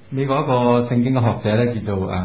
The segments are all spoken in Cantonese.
美國一個聖經嘅學者咧，叫做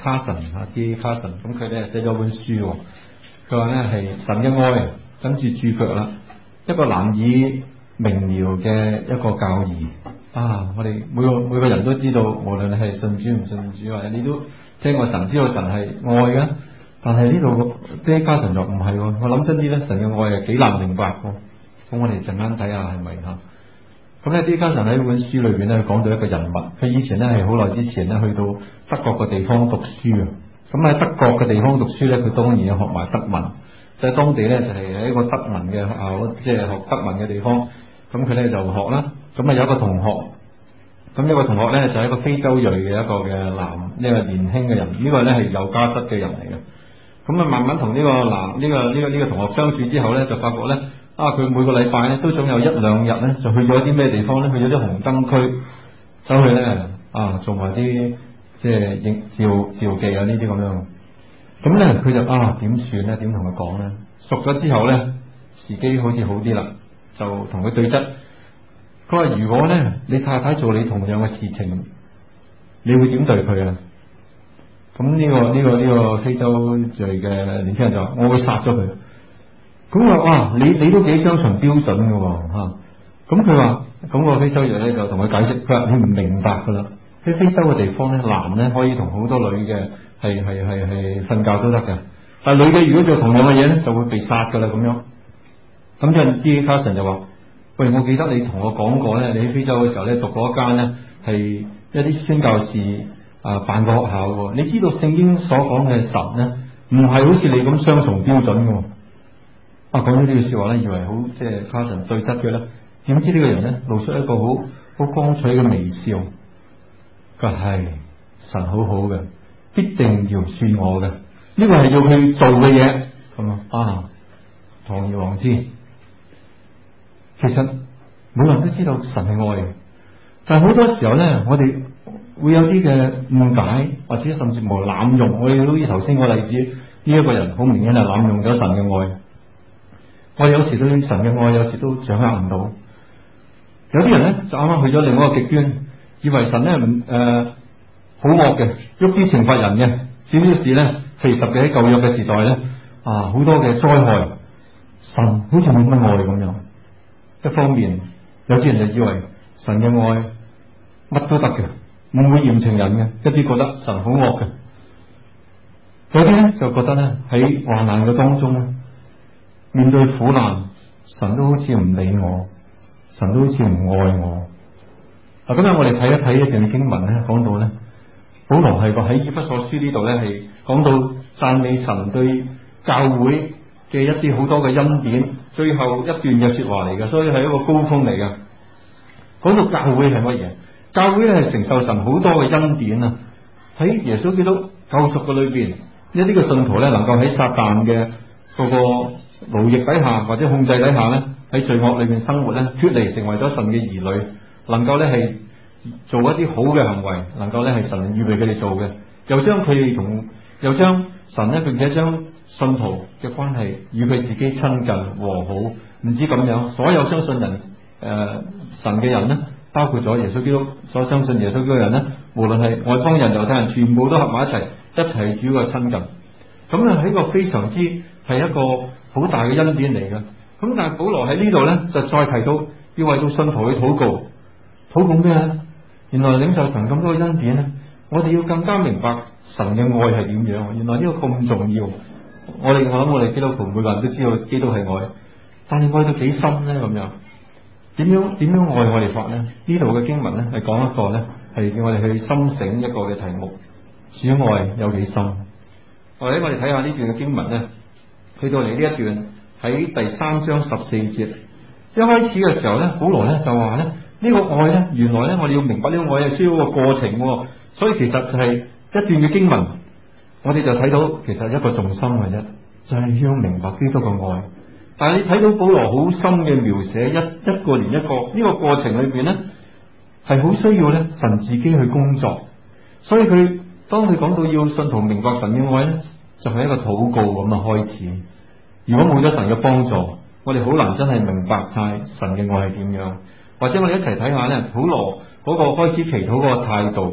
D. Carson， 咁佢咧寫咗本書，佢話咧係神嘅愛，跟住注腳啦，一個難以明了嘅一個教義啊！我哋每個人都知道，無論你係信主唔信主，或者你都聽過神，知道神係愛嘅，但係呢度D. Carson就唔係喎。我諗真啲咧，神嘅愛係幾難明白喎。咁我哋陣間睇下係咪嚇？咁咧，D. Carson喺本書裏邊咧，講到一個人物，佢以前咧係好耐之前咧去到德國嘅地方讀書啊。咁喺德國嘅地方讀書咧，佢當然要學埋德文，就喺當地咧就係喺一個德文嘅學校，即係學德文嘅地方。咁佢咧就學啦。咁啊有一個同學，咁一個同學咧就係一個非洲裔嘅一個嘅呢個年輕嘅人，呢個咧係有家室嘅人嚟嘅。咁啊慢慢同呢個同學相處之後咧，就發覺咧。佢每個禮拜咧都總有一兩日咧就去咗啲咩地方咧，去咗啲紅燈區，走去咧做埋啲即係召妓啊呢啲咁樣。咁咧佢就點算咧？點同佢講咧？熟咗之後咧，時機好似好啲啦，就同佢對質。佢話：如果咧你太太做你同樣嘅事情，你會點對佢啊？咁呢個非洲裔嘅年輕人就話：我會殺咗佢。咁話你都幾雙重標準嘅喎。咁佢話咁個非洲裔咧就同佢解釋，佢話你唔明白噶啦，喺非洲嘅地方咧，男咧可以同好多女嘅係瞓覺都得嘅，但係女嘅如果做同樣嘅嘢咧，就會被殺噶啦咁樣。咁就 D. Carson 就話：喂，我記得你同我講過咧，你喺非洲嘅時候咧讀過一間咧係一啲宣教士辦個學校嘅，你知道聖經所講嘅神咧唔係好似你咁雙重標準嘅。講咗呢句說話咧，以為好即係 Carson 對質嘅咧，點知呢個人咧露出一個好光彩嘅微笑。佢話係神好好嘅，必定饒恕我嘅，呢個係要去做嘅嘢咁堂而皇之。其實每個人都知道神係愛嘅，但係好多時候咧，我哋會有啲嘅誤解，或者甚至乎濫用。我哋好似頭先個例子，呢一個人好明顯係濫用咗神嘅愛。我有時對神嘅愛，有時都掌握唔到。有啲人咧就啱啱去咗另外一個極端，以為神咧好惡嘅，喐啲懲罰人嘅，少少事咧，其實嘅喺舊約嘅時代咧好多嘅災害，神好似冇乜愛咁樣。一方面有啲人就以為神嘅愛乜都得嘅，唔會嚴懲人嘅，一啲覺得神好惡嘅。有啲咧就覺得咧喺患難嘅當中咧，面對苦難，神都好似唔理我，神都好似唔愛我。今日我哋睇一睇一段經文咧，講到咧，保羅係個喺以弗所書呢度咧係講到讚美神對教會嘅一啲好多嘅恩典，最後一段嘅說話嚟嘅，所以係一個高峰嚟嘅。講到教會係乜嘢？教會咧係承受神好多嘅恩典啊！喺耶穌基督救贖嘅裏邊，一啲嘅信徒咧能夠喺撒旦嘅嗰個奴役底下或者控制底下咧，喺罪惡裏面生活咧，脫離成為咗神嘅兒女，能夠咧係做一啲好嘅行為，能夠咧係神預備佢哋做嘅，又將神咧並且將信徒嘅關係與佢自己親近和好。唔止咁樣，所有相信神嘅人咧，包括咗耶穌基督所相信耶穌基督嘅人咧，無論係外邦人猶太人，全部都合埋一齊主嘅親近。咁啊係一個非常之係一個好大嘅恩典嚟嘅。咁但係保羅喺呢度咧就再提到要為到信徒去禱告。禱告咩咧？原來領受神咁多嘅恩典咧，我哋要更加明白神嘅愛係點樣。原來呢個咁重要。我諗我哋基督徒每個人都知道基督係愛，但係愛到幾深咧？咁樣點樣愛我哋法咧？呢度嘅經文咧係講一個咧係叫我哋去深省一個嘅題目，主愛有幾深？或者我哋睇下呢段嘅經文咧，去到嚟呢一段喺第3章14節，一開始嘅時候咧，保羅咧就話咧呢個愛咧，原來咧我哋要明白呢個愛係需要個過程，所以其實就係一段嘅經文，我哋就睇到其實一個重心嘅啫，就係要明白基督嘅愛。但係你睇到保羅好深嘅描寫，一個連一個呢個過程裏邊咧，係好需要咧神自己去工作。所以當佢講到要信徒明白神嘅愛咧，就係一個禱告咁嘅開始。如果冇咗神嘅幫助，我哋好難真係明白晒神嘅愛係點樣。或者我哋一齊睇下咧，保羅嗰個開始祈禱嗰個態度，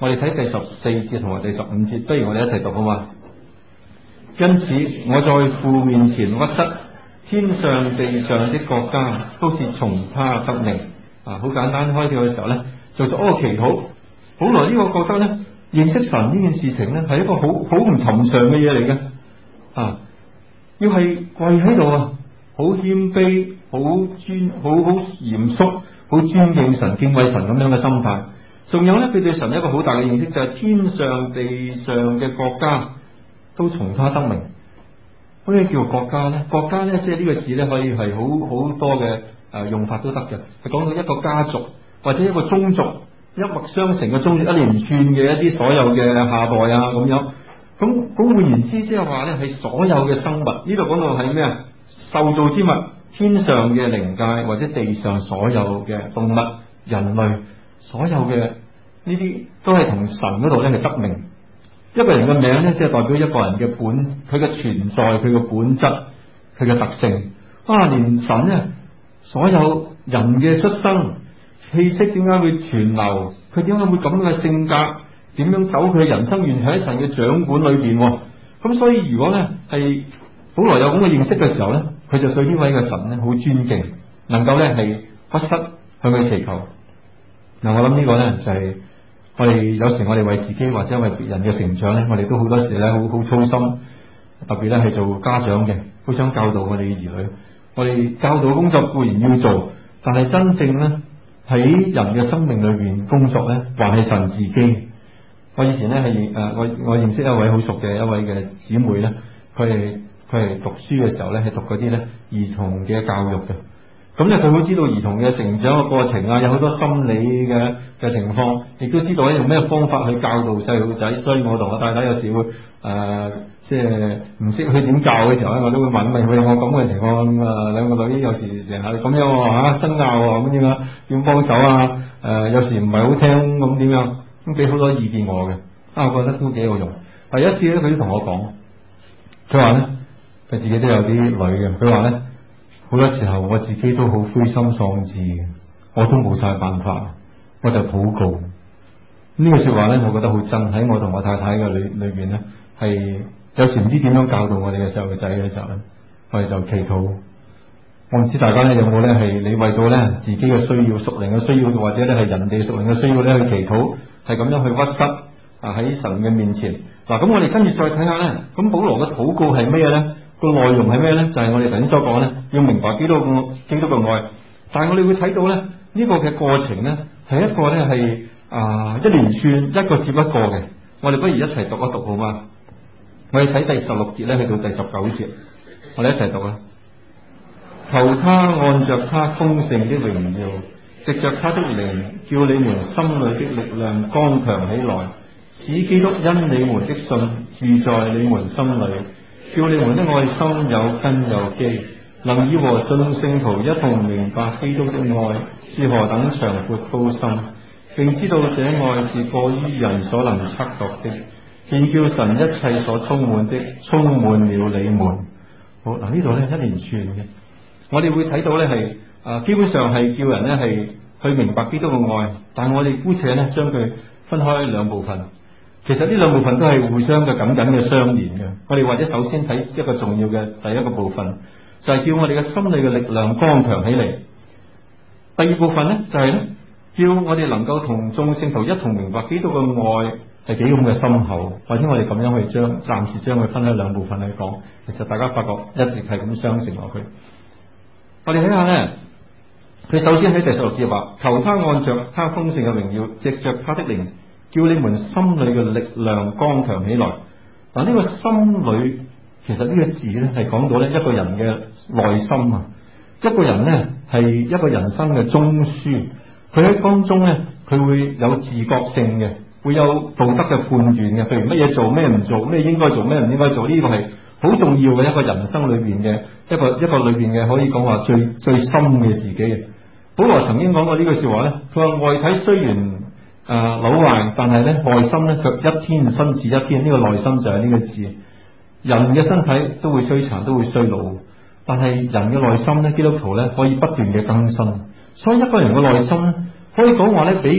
我哋睇第14節同埋第15節，不如我哋一齊讀好嘛？因此我在父面前屈膝，天上地上的國家都是從他得名。好簡單，開跳嘅時候呢，就做一個祈禱。保羅呢個覺得呢，認識神呢件事情呢，係一個好唔尋常嘅嘢嚟嘅。要係跪喺度啊，好謙卑、好嚴肅、好尊敬神、敬畏神咁樣嘅心態。仲有呢，佢對神一個好大嘅認識就係天上地上嘅國家都從他得名。咩叫國家呢？國家呢，即係呢個字呢，可以係好多嘅用法都得嘅。係講到一個家族或者一個宗族，一脈相承嘅宗族，一連串嘅一啲所有嘅下代啊咁樣。咁換言之，即係話呢，係所有嘅生物。呢度講到係咩啊？受造之物，天上嘅靈界或者地上所有嘅動物、人類，所有嘅呢啲都係同神嗰度呢係得名。一個人嘅名呢，即係代表一個人嘅佢嘅存在、佢嘅本質、佢嘅特性。連神呢，所有人嘅出生氣息點解會存留？佢點解會咁樣嘅性格？點樣走佢嘅人生緣喺神嘅掌管裏邊？咁所以如果呢係保羅有咁嘅認識嘅時候呢，佢就對呢位嘅神呢好尊敬，能夠呢係屈膝向佢祈求。我諗呢個呢就係我哋有時我哋為自己或者為別人嘅成長呢，我哋都好多時呢好操心，特別呢係做家長嘅，好想教導我哋嘅兒女。我哋教導工作固然要做，但係真正呢喺人嘅生命裏邊工作呢，還係神自己。我以前呢係我認識一位好熟嘅一位嘅姊妹呢，佢係讀書嘅時候呢係讀嗰啲呢兒童嘅教育嘅。咁咧佢會知道兒童嘅成長嘅過程啊，有好多心理嘅情況，亦都知道用咩方法去教導細路仔。所以我同我太太有時會即係唔識去點教嘅時候咧，我都會問佢：我咁嘅情況，兩個女有時成日咁樣爭拗咁點啊？點幫手啊？有時唔係好聽咁點樣？咁俾好多意見我嘅，我覺得都幾有用。第一次咧，佢都同我講，佢話咧，佢自己都有啲女嘅，佢話咧，好多時候我自己都好灰心喪志嘅，我都冇晒辦法，我就禱告。呢個說話咧，我覺得好真，喺我同我太太嘅裏邊咧，係有時唔知點樣教導我哋嘅細路仔嘅時候咧，我哋就祈禱。我唔知大家咧有冇咧係你為到咧自己嘅需要、屬靈嘅需要，或者咧係人哋屬靈嘅需要咧去祈禱，係咁樣去屈膝喺神嘅面前。咁我哋跟住再睇下咧，咁保羅嘅禱告係咩咧？個內容係咩咧？就係我哋頭先所講咧，要明白基督嘅愛。但係我哋會睇到咧呢個嘅過程咧係一個咧係一連串一個接一個嘅。我哋不如一齊讀一讀好嗎？我哋睇第16節咧去到第19節，我哋一齊讀啊！求他按着他豐盛的榮耀，藉着他的靈，叫你們心裏的力量剛強起來，使基督因你們的信住在你們心裏，叫你們的愛心有根有基，能以和眾聖徒一同明白基督的愛是何等長闊高深，並知道這愛是過於人所能測度的，便叫神一切所充滿的充滿了你們。好，呢度呢一連串嘅。我哋會睇到咧係基本上係叫人咧係去明白基督嘅愛，但係我哋姑且咧將佢分開兩部分。其實呢兩部分都係互相嘅緊緊嘅相連嘅。我哋或者首先睇一個重要嘅第一個部分，就係叫我哋嘅心理嘅力量剛強起嚟。第二部分咧就係咧叫我哋能夠同眾聖徒一同明白基督嘅愛係幾咁嘅深厚。或者我哋咁樣去暫時將佢分開兩部分去講，其實大家發覺一直係咁相承落去。我哋睇下咧，佢首先喺第16節話：求他按着他豐盛嘅榮耀，藉着他的靈，叫你們心裏嘅力量剛強起來。呢個心裏其實呢個字咧係講到咧一個人嘅內心啊，一個人咧係一個人生嘅中樞，佢喺當中咧佢會有自覺性嘅，會有道德嘅判斷嘅，譬如乜嘢做咩唔做，咩應該做咩唔應該做，呢個係好重要嘅一個人生裏邊嘅一個裏邊嘅可以講話最深嘅自己。保羅曾經講過呢句說話咧，佢話外體雖然老壞，但係咧內心咧卻一天新似一天。呢個內心就係呢個字。人嘅身體都會衰殘，都會衰老，但係人嘅內心咧，基督徒咧可以不斷嘅更新。所以一個人嘅內心咧，可以講話咧比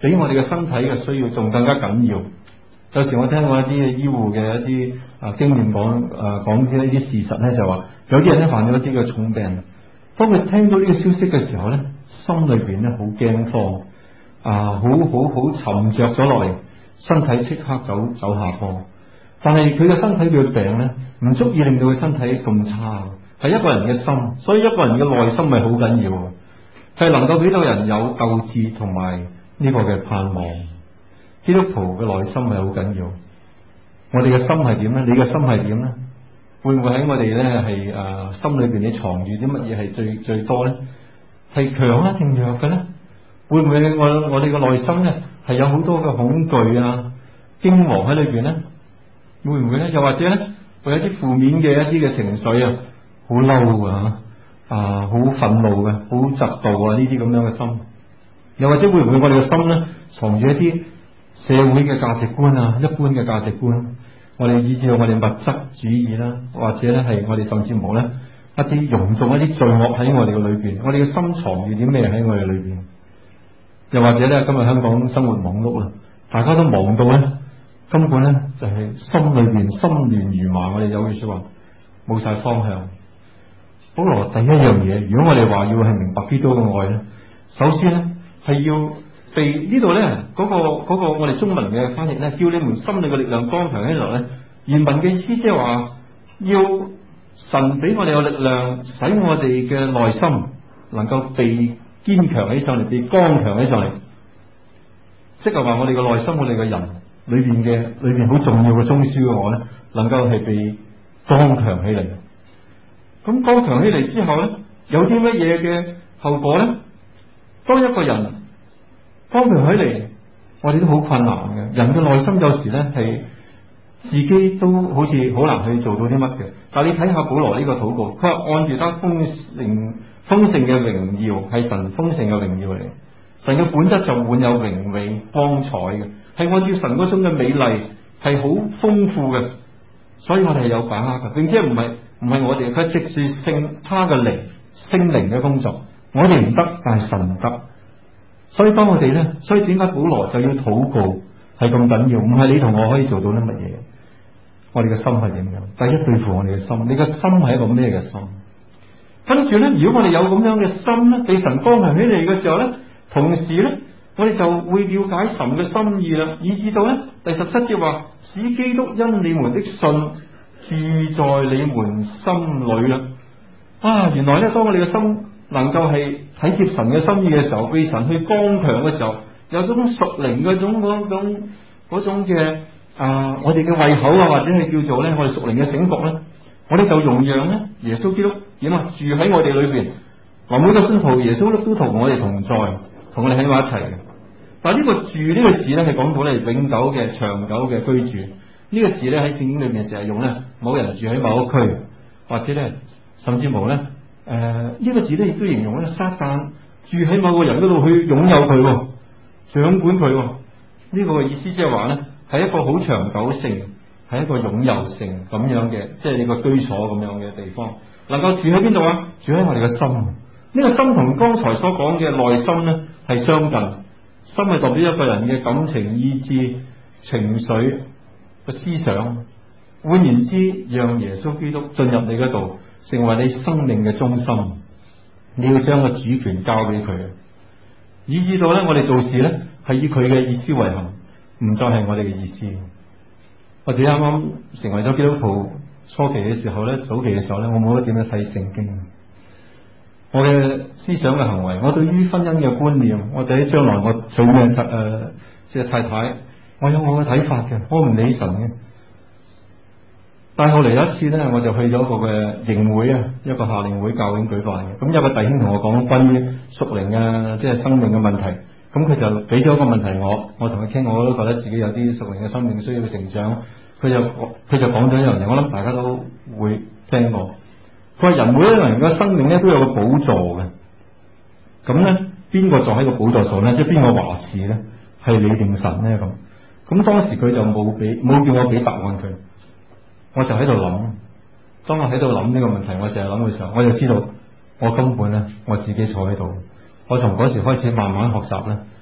比我哋嘅身體嘅需要仲更加緊要。有時我聽過一啲醫護嘅一啲經驗講啲呢啲事實咧，就話有啲人咧患咗一啲嘅重病，當佢聽到呢個消息嘅時候咧，心裏邊咧好驚慌好沉着咗落嚟，身體即刻走下坡。但係佢嘅身體嘅病咧，唔足以令到佢身體咁差，係一個人嘅心，所以一個人嘅內心係好緊要，係能夠俾到人有鬥志同埋呢個嘅盼望。基督徒嘅內心係好緊要，我哋嘅心係點咧？你嘅心係點咧？會唔會喺我哋咧係心裏邊你藏住啲乜嘢係最多咧？係強啊定弱嘅咧？會唔會我哋嘅內心咧係有好多嘅恐懼啊、驚惶喺裏邊咧？會唔會咧？又或者咧會有啲負面嘅一啲嘅情緒啊，好嬲啊、好憤怒嘅、好嫉妒啊呢啲咁樣嘅心？又或者會唔會我哋嘅心咧藏住一啲社會嘅價值觀啊，一般嘅價值觀，我哋以至到我哋物質主義啦，或者咧係我哋甚至乎咧一啲容縱一啲罪惡喺我哋嘅裏邊，我哋嘅心藏住啲咩喺我哋裏邊？又或者咧今日香港生活忙碌啦，大家都忙到咧根本咧就係心裏邊心亂如麻，我哋有句說話冇晒方向。保羅第一樣嘢，如果我哋話要係明白基督嘅愛咧，首先咧係要被呢度咧嗰個我哋中文嘅翻譯咧，叫你們心裏嘅力量剛強起來咧。原文嘅意思即係話，要神俾我哋有力量，使我哋嘅內心能夠被堅強起上嚟，被剛強起上嚟。即係話我哋嘅內心，我哋嘅人裏邊好重要嘅中樞嘅我咧，能夠係被剛強起嚟。咁剛強起嚟之後咧，有啲乜嘢嘅後果咧？當一個人剛強起嚟，我哋都好困難嘅。人嘅內心有時咧係自己都好似好難去做到啲乜嘅。但係你睇下保羅呢個禱告，佢話按住得豐盛嘅榮耀，係神豐盛嘅榮耀嚟。神嘅本質就滿有榮美光彩嘅，係按照神嗰種嘅美麗，係好豐富嘅。所以我哋係有把握嘅，並且唔係我哋，佢藉住他嘅靈聖靈嘅工作，我哋唔得，但係神唔得。所以當我哋咧，所以點解保羅就要禱告係咁緊要？唔係你同我可以做到啲乜嘢？我哋嘅心係點樣？第一，對付我哋嘅心，你嘅心係一個咩嘅心？跟住咧，如果我哋有咁樣嘅心咧，被神剛強起嚟嘅時候咧，同時咧，我哋就會了解神嘅心意啦，以至到咧第17節話，使基督因你們的信住在你們心裏啦。原來咧，當我哋嘅心能夠係體貼神嘅心意嘅時候，被神去剛強嘅時候，有種屬靈嗰種嘅我哋嘅胃口啊，或者係叫做咧我哋屬靈嘅醒覺咧，我哋就容讓咧耶穌基督點住喺我哋裏邊。每個信徒耶穌都同我哋同在，同我哋喺埋一齊嘅。但係呢個住呢個字咧係講到咧永久嘅、長久嘅居住。呢個字咧喺聖經裏面成日用咧，某人住喺某一區，或者咧甚至乎咧呢個字咧亦都形容咧撒旦住喺某個人嗰度去擁有佢，掌管佢。呢個嘅意思即係話咧係一個好長久性，係一個擁有性咁樣嘅，即係你個居所咁樣嘅地方。能夠住喺邊度啊？住喺我哋嘅心。呢個心同剛才所講嘅內心咧係相近。心係代表一個人嘅感情、意志、情緒、個思想。換言之，讓耶穌基督進入你嗰度，成為你生命嘅中心。你要將個主權交俾佢，以至到咧我哋做事咧係以佢嘅意思為行，唔再係我哋嘅意思。我哋啱啱成為咗基督徒初期嘅時候咧，早期嘅時候咧，我冇得點樣睇聖經。我嘅思想嘅行為，我對於婚姻嘅觀念，我對於將來我娶咩即係太太，我有我嘅睇法嘅，我唔理神嘅。但係後嚟有一次咧，我就去咗一個嘅營會啊，一個夏令會教會舉辦嘅。咁有個弟兄同我講關於屬靈啊，即係生命嘅問題。咁佢就俾咗一個問題我同佢傾，我都覺得自己有啲屬靈嘅生命需要成長。佢就講咗一樣嘢，我諗大家都會聽過。佢話人每一個人嘅生命咧都有個寶座嘅，咁咧邊個坐喺個寶座上咧？即係邊個話事咧？係你定神咧？咁當時佢就冇叫我俾答案佢，我就喺度諗。當我喺度諗呢個問題，我成日諗嘅時候，我就知道我根本咧我自己坐喺度。我從嗰時開始慢慢學習咧，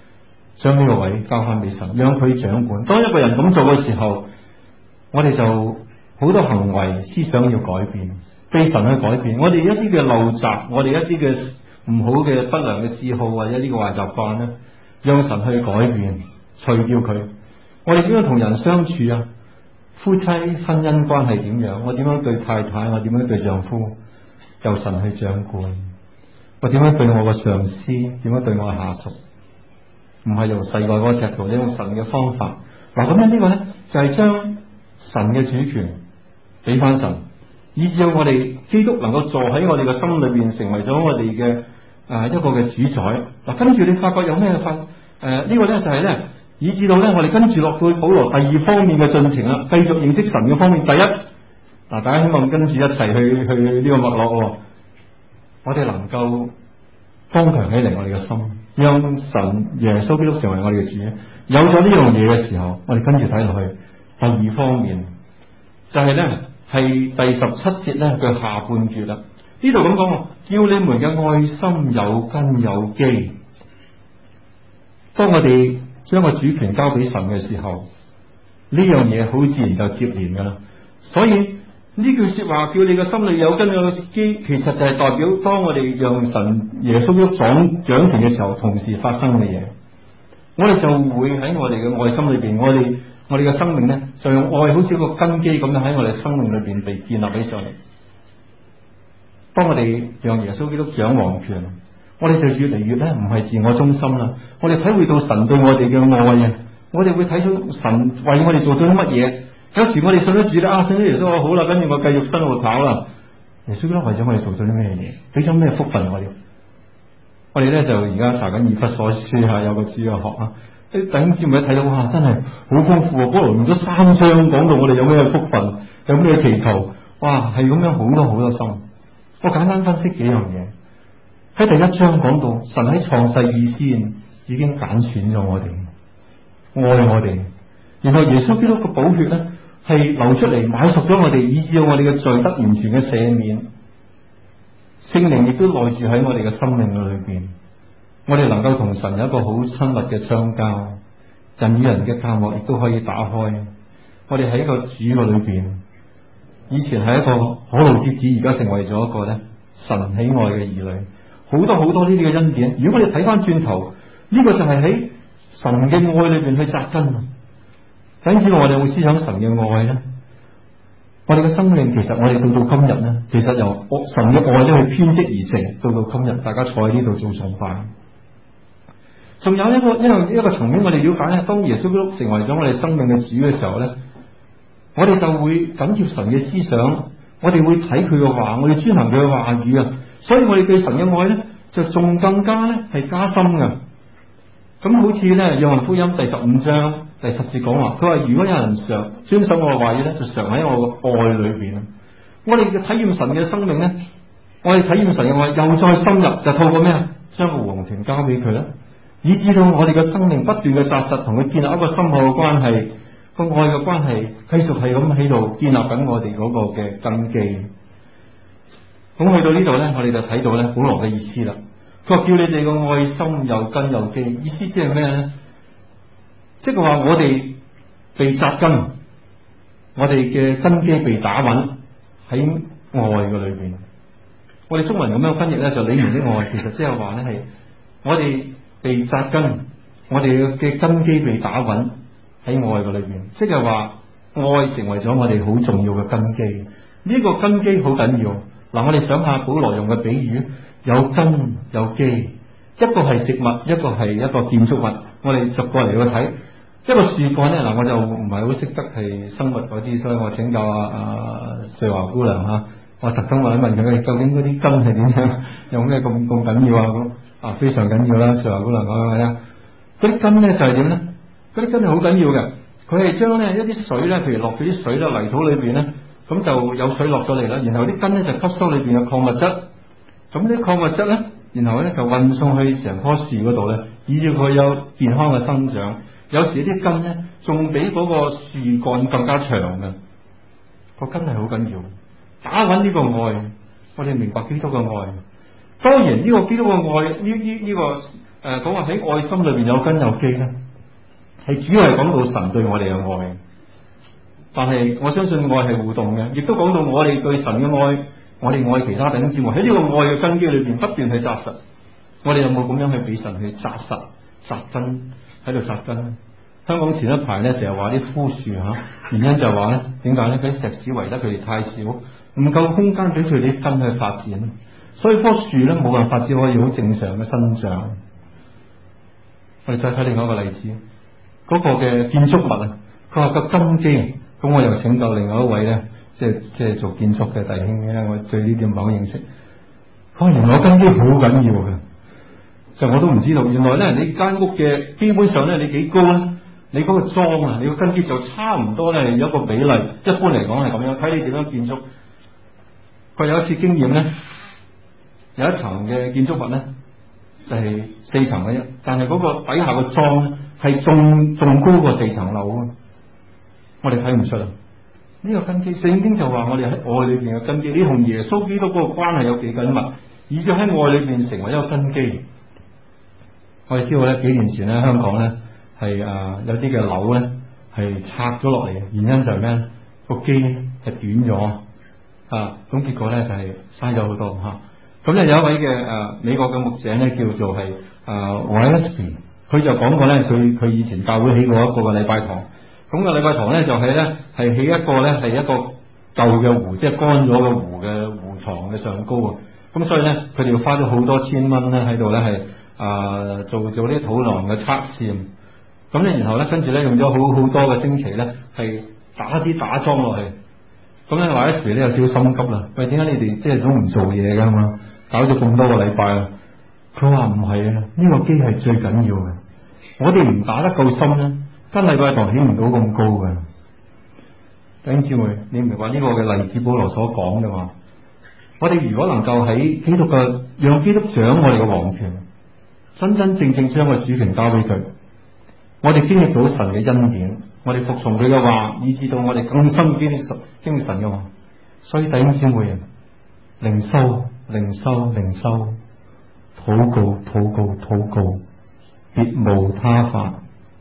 將呢個位交翻俾神，讓佢掌管。當一個人咁做嘅時候，我哋就好多行為思想要改變，被神去改變。我哋一啲嘅陋習，我哋一啲嘅唔好嘅不良嘅嗜好或者呢個壞習慣咧，讓神去改變，除掉佢。我哋點樣同人相處啊？夫妻婚姻關係點樣？我點樣對太太？我點樣對丈夫？由神去掌管。我點樣對我個上司？點樣對我嘅下屬？唔係用世界嗰個尺度，你用神嘅方法。嗱，咁樣呢個咧就係將神嘅主權俾翻神，以至到我哋基督能夠坐喺我哋嘅心裏邊，成為咗我哋嘅一個嘅主宰。嗱，跟住你發覺有咩呢個咧就係咧，以至到咧我哋跟住落去保羅第二方面嘅進程啦，繼續認識神嘅方面。第一，大家希望跟住一齊去呢個脈絡，我哋能夠剛強起嚟我哋嘅心，讓神耶穌基督成為我哋嘅主。有咗呢樣嘢嘅時候，我哋跟住睇落去第二方面，就係咧係第17節咧嘅下半段啦。呢度咁講，叫你們嘅愛心有根有基。當我哋將個主權交俾神嘅時候，呢樣嘢好自然就接連噶啦。所以呢句說話叫你嘅心裏有根有基，其實就係代表當我哋讓神耶穌基督掌權嘅時候，同時發生嘅嘢，我哋就會喺我哋嘅愛心裏邊，我哋嘅生命咧就用愛好似一個根基咁樣喺我哋生命裏邊被建立起上嚟。當我哋讓耶穌基督掌王權，我哋就越嚟越咧唔係自我中心啦。我哋體會到神對我哋嘅愛啊，我哋會睇到神為我哋做咗啲乜嘢。有時我哋信得住啦，信咗耶穌好啦，跟住我繼續生活跑啦。耶穌基督為咗我哋做咗啲咩嘢，俾咗咩福分我哋？我哋咧就而家查緊以弗所書下有個主日學啊，啲弟兄姊妹睇到哇，真係好豐富啊！保羅用咗3章講到我哋有咩福分，有咩祈求，哇，係咁樣好多好多心。我簡單分析幾樣嘢。喺第1章講到神喺創世以先已經揀選咗我哋，愛我哋，然後耶穌基督嘅寶血咧係流出嚟買贖咗我哋，以致到我哋嘅罪得完全嘅赦免。聖靈亦都內住喺我哋嘅生命裏邊，我哋能夠同神有一個好親密嘅相交，人與人嘅隔膜亦都可以打開。我哋喺一個主嘅裏邊，以前係一個可怒之子，而家成為咗一個咧神喜愛嘅兒女。好多好多呢啲嘅恩典，如果我哋睇翻轉頭，呢個就係喺神嘅愛裏邊去扎根啊！等至我哋會思想神嘅愛咧，我哋嘅生命其實我哋到今日咧，其實由神嘅愛咧去編織而成，到今日大家坐喺呢度做崇拜。仲有一個層面，我哋了解咧，當耶穌基督成為咗我哋生命嘅主嘅時候咧，我哋就會緊貼神嘅思想，我哋會睇佢嘅話，我哋遵行佢嘅話語啊！所以我哋對神嘅愛咧，就仲更加咧係加深噶。咁好似咧約翰福音第15章第10節講話，佢話如果有人常遵守我嘅話語咧，就常喺我嘅愛裏邊。我哋嘅體驗神嘅生命咧，我哋體驗神嘅愛又再深入，就透過咩啊？將個王權交俾佢啦，以至到我哋嘅生命不斷嘅扎實，同佢建立一個深厚嘅關係，個愛嘅關係繼續係咁喺度建立緊我哋嗰個嘅根基。咁去到呢度咧，我哋就睇到咧保羅嘅意思啦。佢話叫你哋個愛心有根有基，意思即係咩咧？即係話我哋被扎根，我哋嘅根基被打穩喺愛嘅裏邊。我哋中文咁樣翻譯咧，就你們的愛，其實即係話咧係我哋被扎根，我哋嘅根基被打穩喺愛嘅裏邊，即係話愛成為咗我哋好重要嘅根基。呢個根基好緊要。嗱，我哋想下保羅用嘅比喻，有根有基，一個係植物，一個係一個建築物。我哋逐個嚟去睇，一個樹幹咧，嗱，我就唔係好識得係生物嗰啲，所以我請教瑞華姑娘吓，我特登問一問佢，究竟嗰啲根係點樣，有咩咁緊要啊？咁非常緊要啦，瑞華姑娘講啦，嗰啲根咧就係點咧？嗰啲根係好緊要嘅，佢係將咧一啲水咧，譬如落咗啲水啦泥土裏邊咧。咁就有水落咗嚟啦，然後啲根咧就吸收裏邊嘅礦物質，咁啲礦物質咧，然後咧就運送去成棵樹嗰度咧，以至佢有健康嘅生長。有時啲根咧仲比嗰個樹幹更加長嘅，個根係好緊要。打穩呢個愛，我哋明白基督嘅愛。當然呢個基督嘅愛，呢個講話喺愛心裏邊有根有基咧，係主要係講到神對我哋嘅愛。但係我相信愛係互動嘅，亦都講到我哋對神嘅愛，我哋愛其他弟兄姊妹喺呢個愛嘅根基裏邊不斷去紮實。我哋有冇咁樣去俾神去紮實紮根喺度紮根咧？香港前一排咧成日話啲枯樹嚇，原因就係話咧點解咧？嗰啲石屎圍得佢哋太少，唔夠空間俾佢哋啲根去發展，所以棵樹咧冇辦法只可以好正常嘅生長。我哋再睇另外一個例子，嗰個嘅建築物啊，佢話個根基。咁我又請教另外一位咧，即係做建築嘅弟兄咧，我對呢點唔係好認識。佢話原來根基好緊要嘅，就我都唔知道。原來咧你間屋嘅基本上咧你幾高咧，你嗰個樁啊，你個根基就差唔多咧有一個比例。一般嚟講係咁樣，睇你點樣建築。佢有一次經驗咧，有一層嘅建築物咧就係4層嘅啫，但係嗰個底下個樁咧係仲高過4層樓啊！我哋睇唔出啊！呢個根基，聖經就話我哋喺愛裏邊嘅根基，你同耶穌基督嗰個關係有幾緊密，以致喺愛裏邊成為一個根基。我哋知道咧，幾年前咧，香港咧係有啲嘅樓咧係拆咗落嚟，原因就係咩？個基係短咗啊！咁結果咧就係嘥咗好多嚇。咁咧有一位嘅美國嘅牧者咧叫做係Wesley，佢就講過咧，佢以前教會起過一個嘅禮拜堂。咁個禮拜堂咧就係咧係起一個咧係一個舊嘅湖，即係乾咗嘅湖嘅湖床嘅上高啊！咁所以咧佢哋要花咗好多千蚊咧喺度咧係做呢啲土壤嘅測試。咁咧然後咧跟住咧用咗好多嘅星期咧係打樁落去。咁咧話一時咧有少少心急啦，喂，點解你哋即係都唔做嘢㗎嘛？搞咗咁多個禮拜啦。佢話唔係啊，呢個基係最緊要嘅。我哋唔打得夠深咧，間禮拜堂起唔到咁高嘅。弟兄姊妹，你唔係話呢個嘅例子保羅所講嘅嘛？我哋如果能夠喺基督嘅讓基督掌我哋嘅王權，真真正正將個主權交俾佢，我哋經歷到神嘅恩典，我哋服從佢嘅話，以致到我哋更深經歷神嘅話。所以弟兄姊妹，靈修，禱告，別無他法。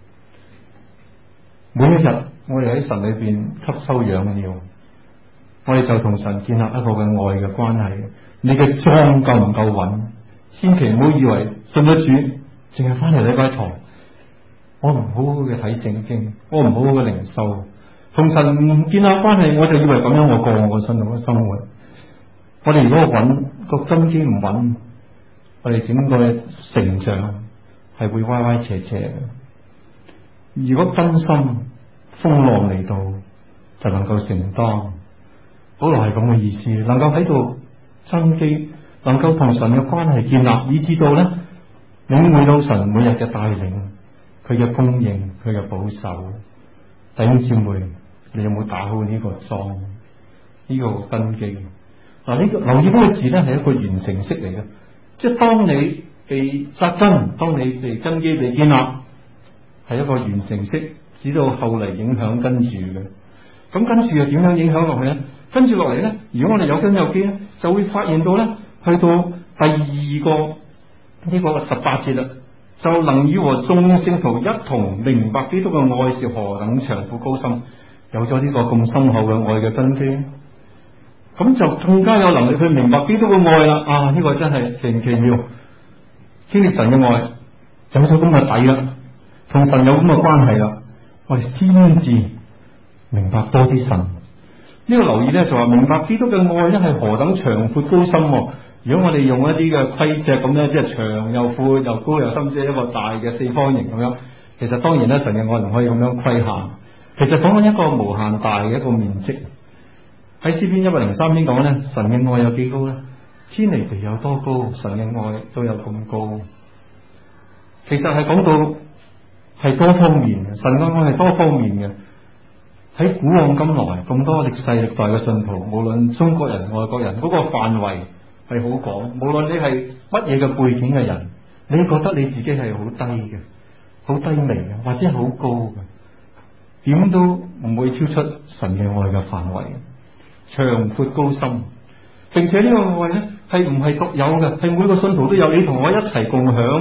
每一日我哋喺神裏邊吸收養料，我哋就同神建立一個嘅愛嘅關係。你嘅樁夠唔夠穩？千祈唔好以為信咗主淨係翻嚟禮拜堂，我唔好好嘅睇聖經，我唔好好嘅靈修，同神唔建立關係，我就以為咁樣我過我個信徒嘅生活。我哋如果穩個根基唔穩，我哋整個成長係會歪歪斜斜嘅。如果真心風浪嚟到，就能夠承擔。保羅係咁嘅意思，能夠喺度增基，能夠同神嘅關係建立，以致到咧領會到神每日嘅帶領，佢嘅供應，佢嘅保守。弟兄姊妹，你有冇打好呢個樁？呢個根基嗱，呢個留意嗰個字咧係一個完成式嚟嘅，即係當你被扎根，當你被根基被建立，係一個完成式，直到後嚟影響跟住嘅。咁跟住又點樣影響落去咧？跟住落嚟咧，如果我哋有根有基咧，就會發現到咧，去到第二個呢個18節啦，就能與和眾聖徒一同明白基督嘅愛是何等長闊高深。有咗呢個咁深厚嘅愛嘅根基，咁就更加有能力去明白基督嘅愛啦。啊，呢個真係奇妙，經歷神嘅愛，有咗咁嘅底啦，同神有咁嘅關係啦，我哋先至明白多啲神。呢個留意咧就話明白基督嘅愛咧係何等長闊高深。如果我哋用一啲嘅規尺咁咧，即係長又闊又高又深，即係一個大嘅四方形咁樣。其實當然咧，神嘅愛唔可以咁樣規限。其實講緊一個無限大嘅一個面積。喺詩篇103篇講咧，神嘅愛有幾高咧？天離地有多高，神嘅愛都有咁高。其實係講到係多方面嘅，神嘅愛係多方面嘅。喺古往今來咁多歷世歷代嘅信徒，無論中國人、外國人，嗰個範圍係好廣。無論你係乜嘢嘅背景嘅人，你覺得你自己係好低嘅、好低微嘅，或者係好高嘅，點都唔會超出神嘅愛嘅範圍，長闊高深。並且呢個愛咧係唔係獨有嘅，係每個信徒都有，你同我一齊共享嘅。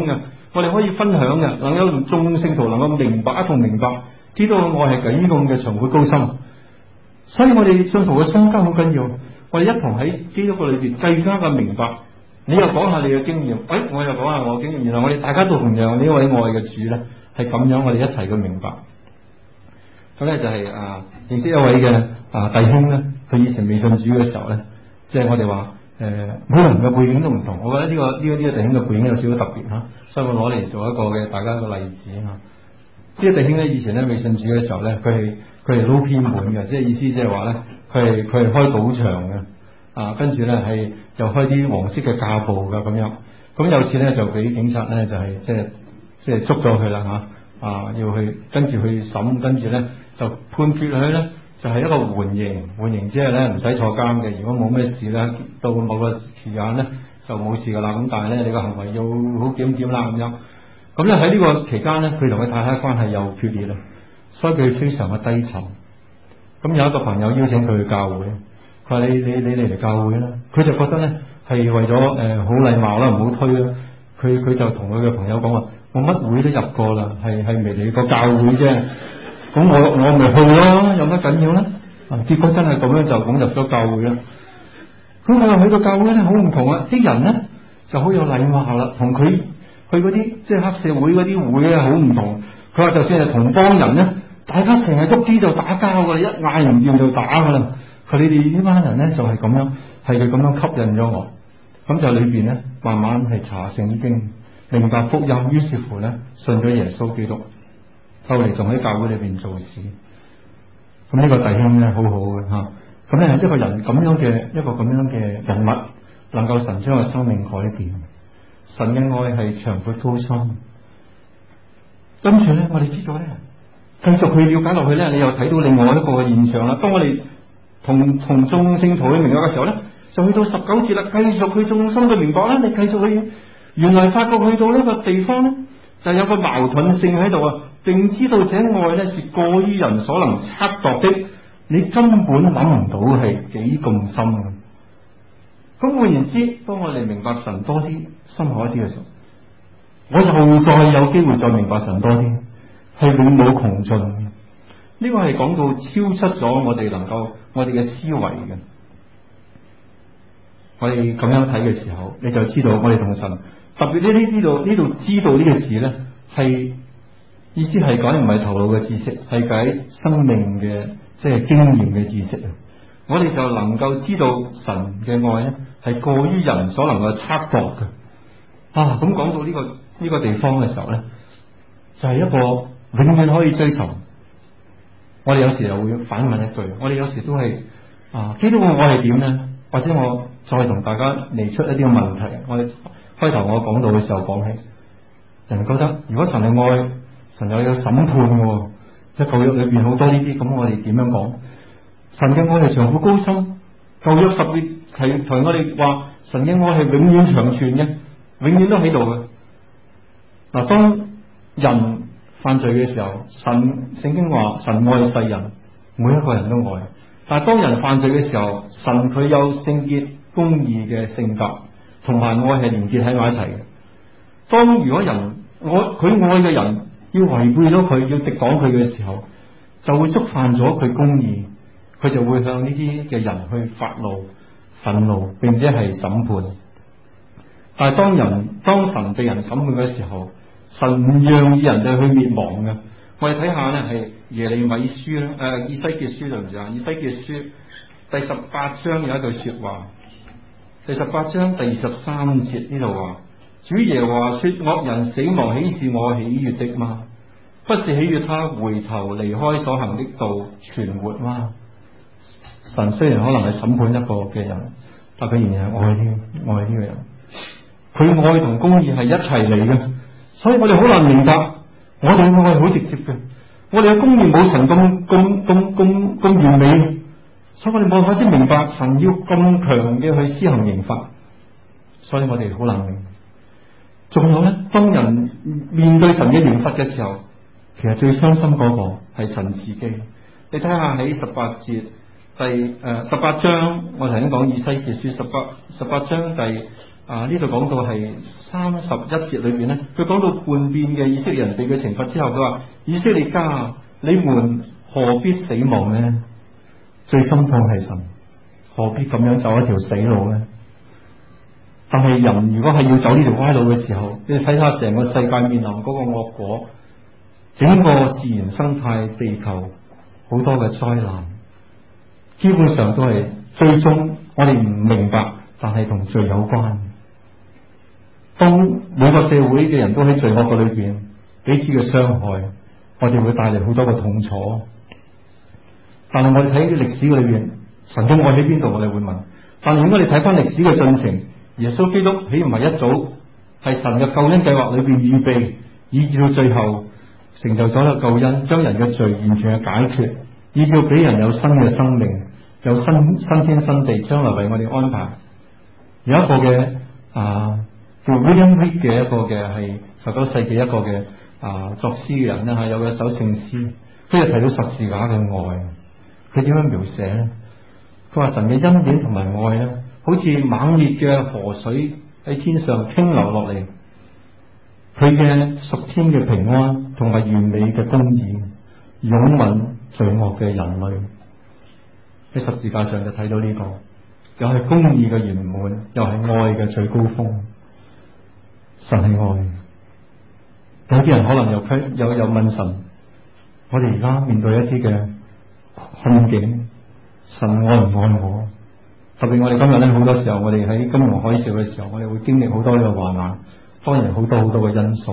我哋可以分享嘅，能夠眾聖徒能夠明白一同明白，知道愛係幾咁嘅長闊高深。所以我哋信徒嘅相交好緊要，我哋一同喺基督嘅裏邊更加嘅明白。你又講下你嘅經驗，我又講下我嘅經驗。原來我哋大家都同樣呢位愛嘅主咧，係咁樣，我哋一齊嘅明白。咁咧就係認識一位嘅弟兄咧，佢以前未信主嘅時候咧，即係我哋話每人嘅背景都唔同，我覺得呢個弟兄嘅背景有少少特別嚇，所以我攞嚟做一個嘅大家一個例子嚇。呢個弟兄咧以前咧未信主嘅時候咧，佢係撈偏門嘅，即係意思即係話咧，佢係開賭場嘅，跟住咧係又開啲黃色嘅架步嘅咁樣。咁有次咧就俾警察咧就係即係捉咗佢啦嚇，要去跟住去審，跟住咧就判決佢咧就係一個緩刑之後咧唔使坐監嘅，如果冇咩事咧，到某個時間咧就冇事噶啦。咁但係咧你個行為要好檢啦咁樣。咁咧喺呢個期間咧，佢同佢太太關係又決裂啦，所以佢非常嘅低沉。咁有一個朋友邀請佢去教會，佢話你嚟教會啦。佢就覺得咧係為咗好禮貌啦，唔好推啦。佢就同佢嘅朋友講話：我乜會都入過啦，係未嚟過教會啫。咁我咪去咯，有乜緊要咧？結果真係咁樣就咁入咗教會啦。咁我去到教會咧好唔同啊，啲人咧就好有禮貌啦，同佢去嗰啲即係黑社會嗰啲會咧好唔同。佢話就算係同幫人咧，大家成日喐啲就打交噶啦，一嗌唔掂就打噶啦。佢你哋呢班人咧就係咁樣，係佢咁樣吸引咗我。咁就裏邊咧慢慢係查聖經，明白福音，於是乎咧信咗耶穌基督。後嚟仲喺教會裏邊做事，咁呢個弟兄咧好好嘅吓，咁咧一個人咁樣嘅人物，能夠神將佢生命改變，神嘅愛係長闊高深。跟住咧，我哋知道咧，繼續去了解落去咧，你又睇到另外一個現象啦。當我哋同眾聖徒去明白嘅時候咧，就去到19節啦，繼續去眾心嘅明白啦。你繼續去，原來發覺去到呢個地方咧，就有個矛盾性喺度啊。並知道這愛咧是過於人所能測度的，你根本諗唔到係幾咁深嘅。咁換言之，當我哋明白神多啲、深刻一啲嘅時候，我又再有機會再明白神多啲，係永冇窮盡嘅。呢個係講到超出咗我哋嘅思維嘅。我哋咁樣睇嘅時候，你就知道我哋同神特別呢度知道呢個字咧係。意思係講唔係頭腦嘅知識，係解生命嘅即係經驗嘅知識啊！我哋就能夠知道神嘅愛咧係過於人所能夠測度嘅。咁講到呢個地方嘅時候咧，就係一個永遠可以追尋。我哋有時又會反問一句，我哋有時都係基督嘅愛係點咧？或者我再同大家提出一啲嘅問題。我哋開頭我講到嘅時候講起，人覺得如果神嘅愛，神又有審判嘅，即係舊約裏邊好多呢啲，咁我哋點樣講？神嘅愛係長闊高深，舊約特別係同我哋話，神嘅愛係永遠長存嘅，永遠都喺度嘅。嗱，當人犯罪嘅時候，聖經話神愛世人，每一個人都愛。但係當人犯罪嘅時候，神佢有聖潔、公義嘅性格，同埋愛係連結喺埋一齊嘅。當如果佢愛嘅人要違背咗佢，要敵擋佢嘅時候，就會觸犯咗佢公義，佢就會向呢啲嘅人去發怒、憤怒，並且係審判。但係當神被人審判嘅時候，神唔讓人哋去滅亡嘅。我哋睇下咧，係耶利米書咧，以西結書對唔對啊？以西結書第18章有一句說話，第18章第23節呢度話。主耶和華說：惡人死亡，豈是我喜悅的嗎？不是喜悅他回頭離開所行的道，存活嗎？神雖然可能係審判一個嘅人，但佢仍然係愛呢個人。佢愛同公義係一齊嚟嘅，所以我哋好難明白。我哋嘅愛好直接嘅，我哋嘅公義冇神咁完美，所以我哋冇法先明白神要咁強嘅去施行刑罰，所以我哋好難明。仲有咧，當人面對神嘅刑罰嘅時候，其實最傷心嗰個係神自己。你睇下喺18節18章，我頭先講以西結書18章第呢度講到係31節裏邊咧，佢講到叛變嘅以色列人被佢懲罰之後，佢話：以色列家，你們何必死亡呢？最心痛係神，何必咁樣走一條死路呢？但係人如果係要走呢條歪路嘅時候，你睇下成個世界面臨嗰個惡果，整個自然生態、地球好多嘅災難，基本上都係最終我哋唔明白，但係同罪有關。當每個社會嘅人都喺罪惡嘅裏邊彼此嘅傷害，我哋會帶嚟好多嘅痛楚。但係我哋睇歷史嘅裏邊，神嘅愛喺邊度？我哋會問。但係如果我哋睇翻歷史嘅進程，耶穌基督豈唔係一早係神嘅救恩計劃裏邊預備，以至到最後成就咗個救恩，將人嘅罪完全嘅解決，以至到俾人有新嘅生命，有新天新地，將來為我哋安排。有一個嘅叫 William Reed 嘅一個嘅係19世紀一個嘅作詩嘅人咧，有一首聖詩，佢就提到十字架嘅愛。佢點樣描寫咧？佢話神嘅恩典同埋愛咧，好似猛烈嘅河水喺天上傾流落嚟，佢嘅屬天嘅平安同埋完美嘅公義擁吻罪惡嘅人類。喺十字架上就睇到呢個，又係公義嘅圓滿，又係愛嘅最高峰。神係愛。有啲人可能又問神：我哋而家面對一啲嘅困境，神愛唔愛我？特別我哋今日咧，好多時候我哋喺金融海嘯嘅時候，我哋會經歷好多嘅患難，當然好多嘅因素。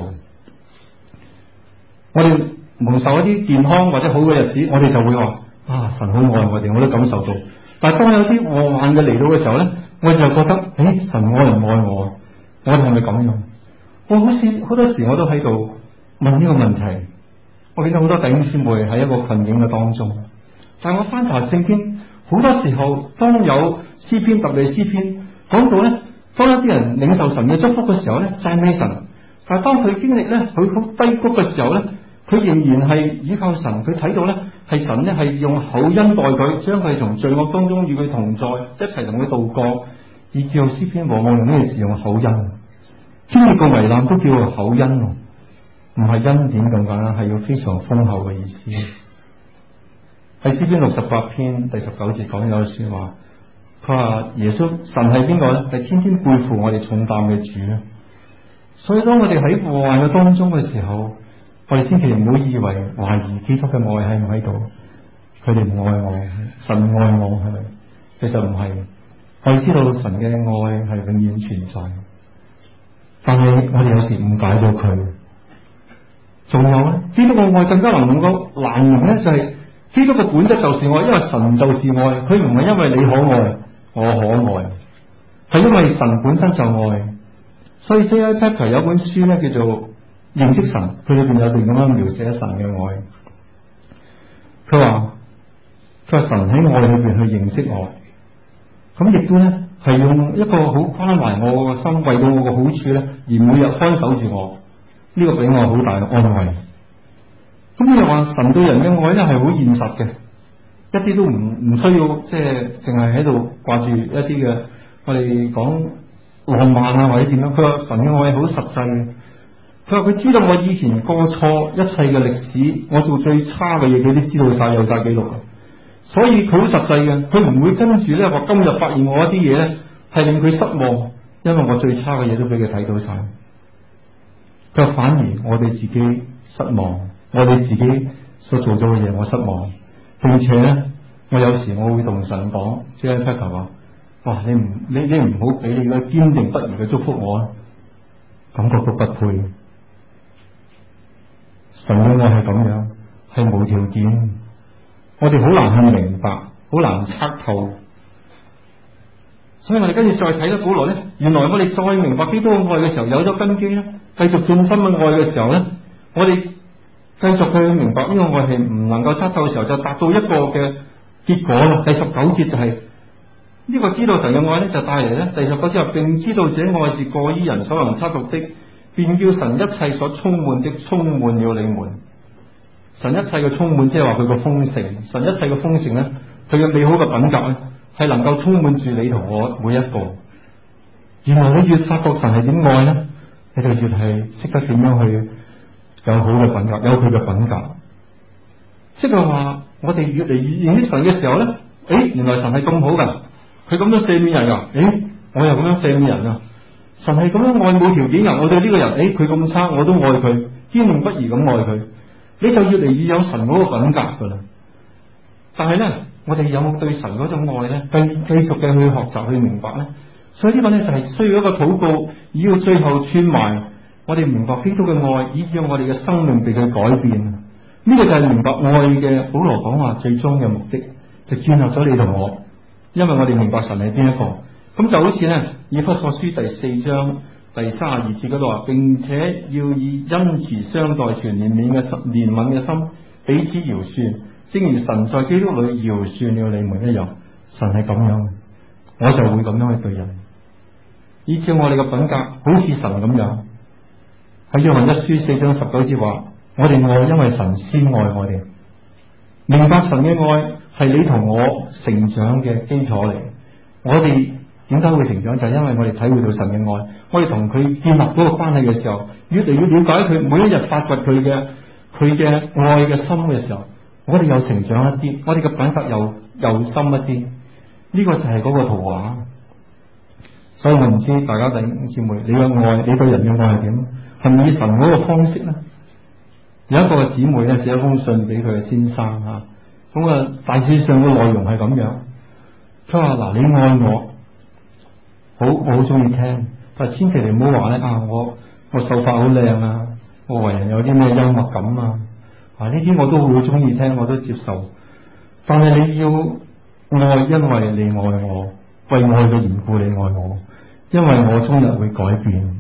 我哋蒙受一啲健康或者好嘅日子，我哋就會話：神好愛我哋，我都感受到。但係當有啲禍患嘅嚟到嘅時候咧，我就覺得，神愛唔愛我？我哋係咪咁樣？我好似好多時我都喺度問呢個問題。我見到好多弟兄姊妹喺一個困境嘅當中，但係我翻查聖經，好多時候當有詩篇特別詩篇講到咧，當一啲人領受神嘅祝福嘅時候咧，讚美神。但係當佢經歷咧佢好低谷嘅時候咧，佢仍然係依靠神。佢睇到咧係神咧係用厚恩待佢，將佢從罪惡當中與佢同在，一齊同佢度過。以至到詩篇往往用呢個字用厚恩，經歷過危難都叫做厚恩，唔係恩典咁簡單，係要非常豐厚嘅意思。喺詩篇68篇第19節講有句說話，佢話耶穌神係邊個咧？係天天背負我哋重擔嘅主咧。所以當我哋喺禍患嘅當中嘅時候，我哋千祈唔好以為懷疑基督嘅愛喺唔喺度，佢哋唔愛我，神愛我係咪？其實唔係。我哋知道神嘅愛係永遠存在，但係我哋有時誤解咗佢。仲有咧，基督嘅愛更加能夠難明咧，就係基督嘅本質就是愛，因為神就是愛，佢唔係因為你可愛我可愛，係因為神本身就愛。所以 J.I. Packer 有本書咧叫做認識神，佢裏邊有段咁樣描寫神嘅愛。佢話神喺愛裏邊去認識我。咁亦都咧係用一個好關懷我嘅心，為到我嘅好處咧，而每日看守住我，呢個俾我好大嘅安慰。咁你又話神對人嘅愛咧係好現實嘅，一啲都唔需要即係淨係喺度掛住一啲嘅我哋講浪漫啊或者點樣。佢話神嘅愛好實際嘅，佢話佢知道我以前過錯一切嘅歷史，我做最差嘅嘢佢都知道晒，有晒記錄嘅。所以佢好實際嘅，佢唔會跟住咧話今日發現我一啲嘢咧係令佢失望，因為我最差嘅嘢都俾佢睇到晒。佢話反而我哋自己失望，我哋自己所做咗嘅嘢我失望，並且咧我有時我會同神講，即係 Peter 話：哇，你唔好俾你嘅堅定不移嘅祝福我啊，感覺都不配。神嘅愛係咁樣，係無條件。我哋好難去明白，好難測透，所以我哋跟住再睇到保羅咧，原來我哋再明白基督嘅愛嘅時候，有咗根基咧，繼續進深嘅愛嘅時候咧，我哋繼續去明白呢個愛係唔能夠測透嘅時候，就達到一個嘅結果啦。第19節就係呢個知道神嘅愛咧，就帶嚟咧第19節話，並知道這愛是過於人所能測度的，便叫神一切所充滿的充滿了你們。神一切嘅充滿，即係話佢個豐盛。神一切嘅豐盛咧，佢嘅美好嘅品格咧，係能夠充滿住你同我每一個。 原來你越發覺神係點愛咧，你就越係識得點樣去有好嘅品格，有佢嘅品格。即係話我哋越嚟越認識神嘅時候咧，原來神係咁好噶，佢咁樣赦免人噶，我又咁樣赦免人啊！神係咁樣愛冇條件噶，我對呢個人，佢咁差我都愛佢，堅定不移咁愛佢，你就越嚟越有神嗰個品格噶啦。但係咧，我哋有冇對神嗰種愛咧，繼續嘅去學習去明白咧？所以呢個咧就係需要一個禱告，要最後串埋我哋明白基督嘅愛，以致我哋嘅生命被佢改變。呢個就係明白愛嘅保羅講話最終嘅目的，就建立咗你同我，因為我哋明白神係邊一個。咁就好似咧以弗所書第4章第32節嗰度話，並且要以恩慈相待，存憐憫嘅心彼此饒恕，正如神在基督裏饒恕了你們一樣。神係咁樣，我就會咁樣去對人，以致我哋嘅品格好似神咁樣。喺約翰一書4章19節話，我哋愛因為神先愛我哋。明白神嘅愛係你同我成長嘅基礎嚟。我哋點解會成長？就係因為我哋體會到神嘅愛，我哋同佢建立嗰個關係嘅時候，越嚟越了解佢，每一日發掘佢嘅愛嘅心嘅時候，我哋又成長一啲，我哋嘅品格又深一啲。呢個就係嗰個圖畫。所以我唔知大家弟兄姊妹，你嘅愛，你對人嘅愛係點？係咪以神嗰個方式咧？有一個姊妹咧寫一封信俾佢嘅先生吓，咁啊大致上嘅內容係咁樣。佢話嗱，你愛我，我好中意聽，但係千祈唔好話咧我秀髮好靚啊，我為人有啲咩幽默感啊，呢啲我都好中意聽，我都接受。但係你要愛，因為你愛我，為愛嘅緣故你愛我，因為我終日會改變，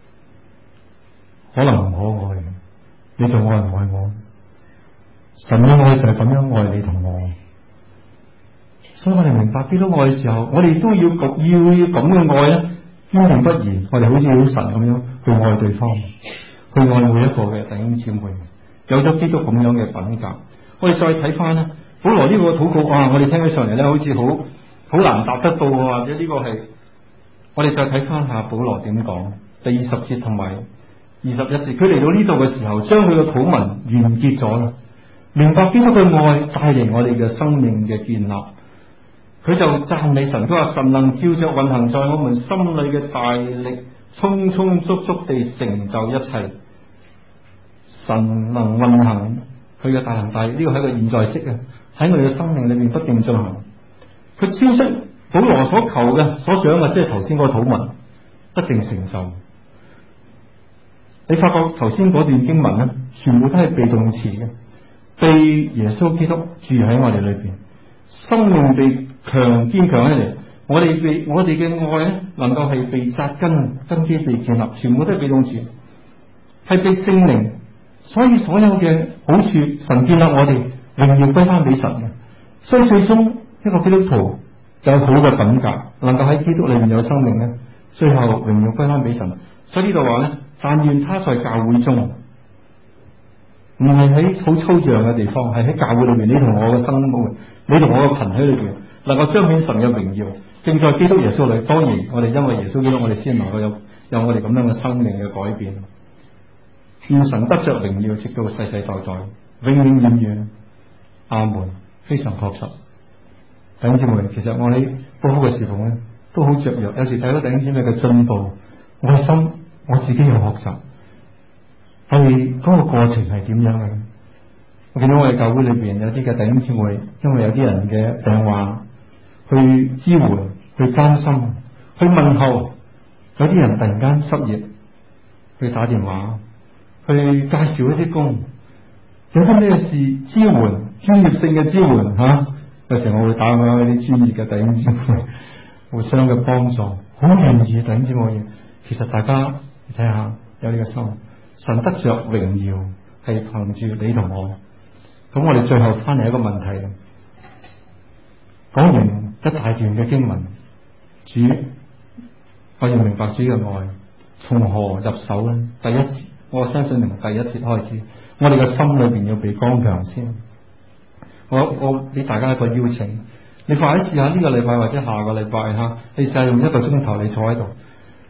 可能唔可愛，你仲愛唔愛我？神嘅愛就係咁樣愛你同我。所以我哋明白基督愛嘅時候，我哋都要咁嘅愛咧，堅定不移。我哋好似好神咁樣去愛對方，去愛每一個嘅弟兄姊妹，有咗基督咁樣嘅品格。我哋再睇翻咧，保羅呢個禱告我哋聽起上嚟咧，好似好難答得到，或者呢個係我哋再睇翻下保羅點講第20節同埋21節。佢嚟到呢度嘅時候，將佢嘅禱文完結咗啦，明白基督嘅愛帶嚟我哋嘅生命嘅建立。佢就讚美神，佢話神能照着運行在我們心裏嘅大力，充充足足地成就一切。神能運行佢嘅大能大力，呢個係一個現在式嘅，喺我哋嘅生命裏面不斷進行。佢超出保羅所求嘅、所想嘅，即係頭先嗰個禱文一定成就。你發覺頭先嗰段經文咧，全部都係被動詞嘅，被耶穌基督住喺我哋裏邊，生命被堅強起嚟，我哋嘅愛咧，能夠係被扎根基被建立，全部都係被動詞，係被聖靈，所以所有嘅好處，神建立我哋，榮耀歸翻俾神嘅。所以最終一個基督徒有好嘅品格，能夠喺基督裏面有生命咧，最後榮耀歸翻俾神。所以呢度話咧，但願他在教會中，唔係喺好抽象嘅地方，係喺教會裏面，你同我嘅生活，你同我嘅群體裏邊，能夠彰顯神嘅榮耀，正在基督耶穌裏。當然，我哋因為耶穌基督，我哋先能夠有我哋咁樣嘅生命嘅改變。願神得着榮耀，直到世世代代，永永遠遠。阿門。非常確實。弟兄姊妹，其實我喺報福嘅時候咧，都好雀躍。有時睇到弟兄姊妹嘅進步，愛心我自己要學習。係嗰個過程係點樣嘅？我見到我哋教會裏邊有啲嘅弟兄姊妹，因為有啲人嘅病患，去支援、去關心、去問候；有啲人突然間失業，去打電話，去介紹一啲工。有啲咩事支援、專業性嘅支援吓，有時我會打開啲專業嘅弟兄姊妹，互相嘅幫助，好願意弟兄姊妹。其實大家睇下有呢個心，神得着榮耀係憑住你同我。咁我哋最後翻嚟一個問題，講完一大段嘅經文，主，我要明白主嘅愛從何入手呢？第一節，我相信從第一節開始，我哋嘅心裏邊要被剛強先。我俾大家一個邀請，你快啲試下呢個禮拜或者下個禮拜吓，你試下用1個鐘頭你坐喺度，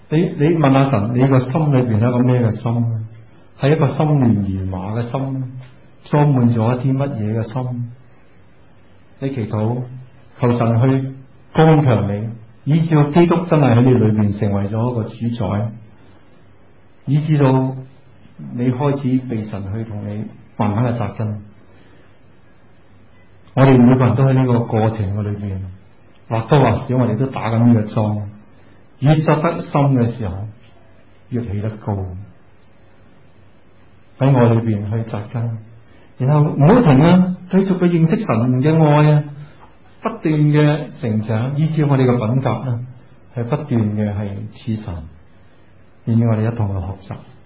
你問下神，你個心裏邊係一個咩嘅心？係一個心亂如麻嘅心，裝滿咗一啲乜嘢嘅心？你祈禱求神去剛強你，以至到基督真係喺你裏邊成為咗一個主宰，以至到你開始被神去同你慢慢嘅扎根。我哋每個人都喺呢個過程嘅裏邊，或多或少我哋都打緊呢個樁，越扎得深嘅時候，越起得高。喺我裏邊去扎根，然後唔好停啊，繼續去認識神嘅愛啊，不斷嘅成長，以至我哋嘅品格啊係不斷嘅係似神，願意我哋一同去學習。